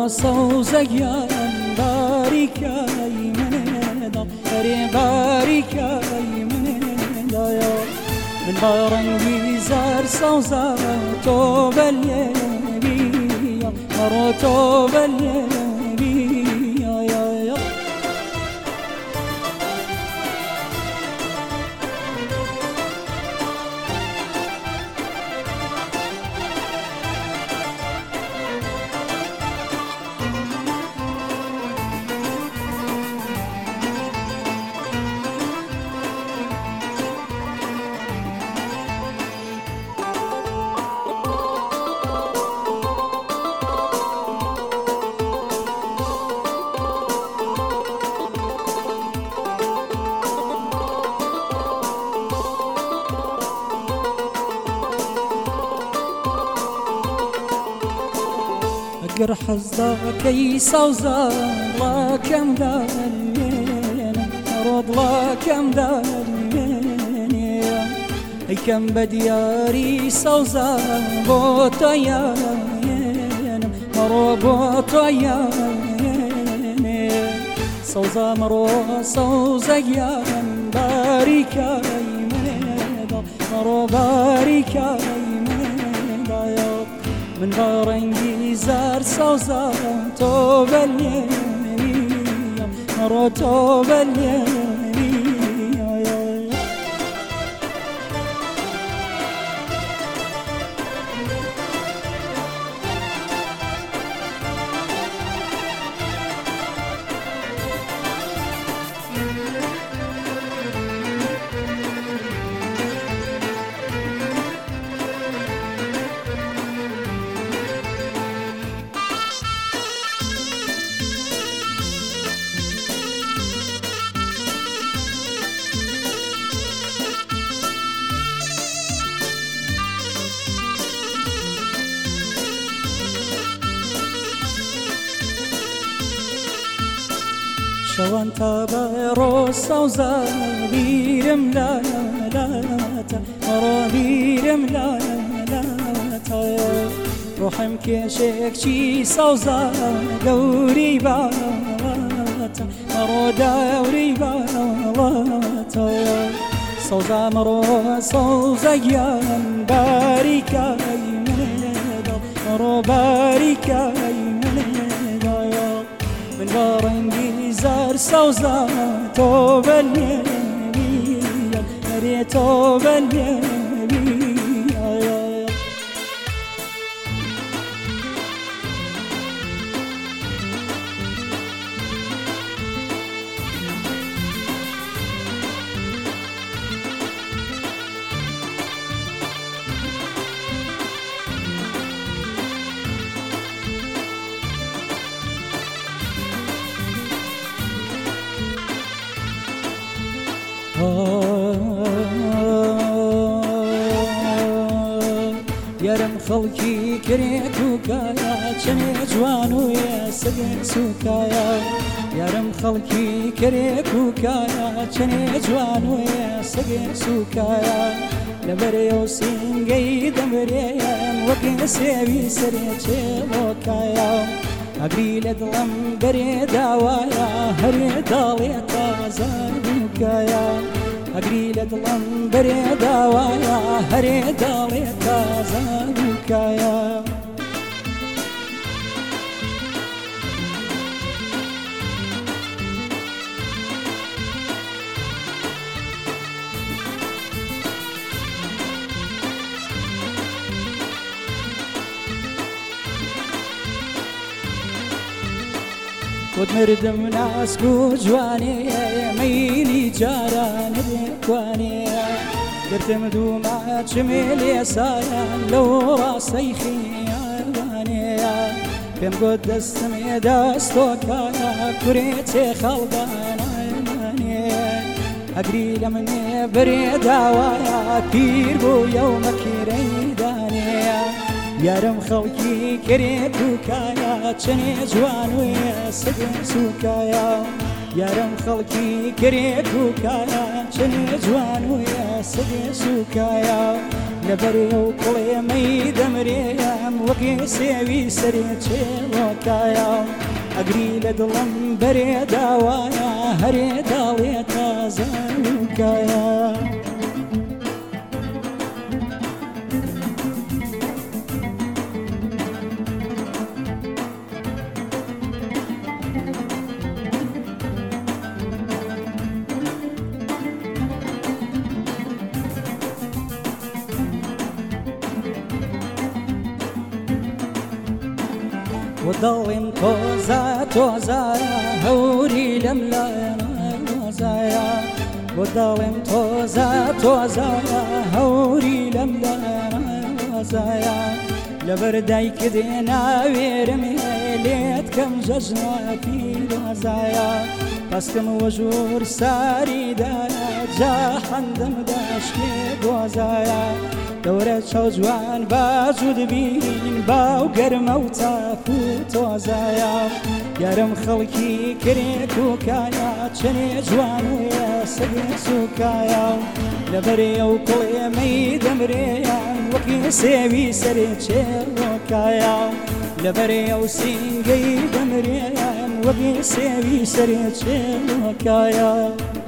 سەوزەگیان باریکای منێدا هەرێ باریکای منێدایە من با ڕەنگی زار سەوزە تۆ بەلێبیە مەڕۆ تۆ بەلێبیە ئەگەر حەزدەکەی سەوزە ڕاکەم دەرمێنە ڕۆت ڕاکەم دەرمێنێ ئەیکەم بە دیاری سەوزە بۆ تۆ یارێنم مەڕۆ بۆ تۆ یارێنێ سەوزە مەڕۆ سەوزەگیان باریکای منێدا مەڕۆ باریکای منێدایە من با ڕەنگی زار سەوزە تۆ بەلێبیە مەڕۆ تۆ بەلێبیە شەوان تا بەڕۆ سەوزە بیرم لایەتە مەڕۆ بیرم لایەتە ڕۆحم کێشێکی سەوزە دەوری باڵەتە مەڕۆ دەوری باڵەتە سەوزە مەڕۆ سەوزەگیان باریکای منێدا مەڕۆ باریکای منێدایە من با ڕەنگی زار سەوزە تۆ بەلێبیە هەرێ تۆ بەلێبیە یارم خەڵکی کرێک و کایە چەنێ جوان و سەگێ سوکایە یارم خەڵکی کرێک و کایە چەنێ جوان و سەگێ سوکایە لەبەرێ و سینگەی دەمرێم وەک سێوی سەرێ چێڵۆکایە ئەگری لە دڵم بەرێ داوایە هەرێ داڵێ تازە بووکایە ئەگری لە دڵم بەرێ داوایە هەرێ داڵێ تازە بووکایە خود مردم ناسک و جوانێ مەیلی جاران لێکوانێ گرتم دووما چمێ لێسایان لەو ڕاستەی خیانێ پێم گوت دەستمێ دەستۆکایە کورێ چێ خەڵگانانێ ئەگری لە منێ بەرێ داوایە پیر بوویە و مەکیرەی دانێ یارم خەڵکی کرێک و کایە چەنێ جوان و سەگێ سوکایە یارم خەڵکی کرێک و کایە چەنێ جوان و سەگێ سوکایە لەبەرێ و کوڵێمەی دەمرێم وەکی سێوی سەرێ چێڵۆکایە ئەگری لە دڵم بەرێ داوایە هەرێ داڵێ تازەکایە ودڵێم تۆزە تۆزایە هەوری لەم لایەنە نۆزایە ودڵێم تۆزە تۆزایە هەوری لەم لایەنە نۆزایە لەبەر دایکت ناوێرم لێت کەم ژەژنە پیرۆزایە پەستم وەژور ساریدایە جا حەندم داشتێ گۆزایە دەورە چاو جوان باجود بین باو گەرمە و تاف و تۆزایە یارم خەڵکی کرێک و کایە چنێ جوان و سەگێ سوکایە لەبەرێ و کوڵێمەی دەمرێیان وەکی سێوی سەرێ چێڵۆکایە لەبەرێ و سینگەی دەمرێیان وەکی سێوی سەرێ چێڵۆکایە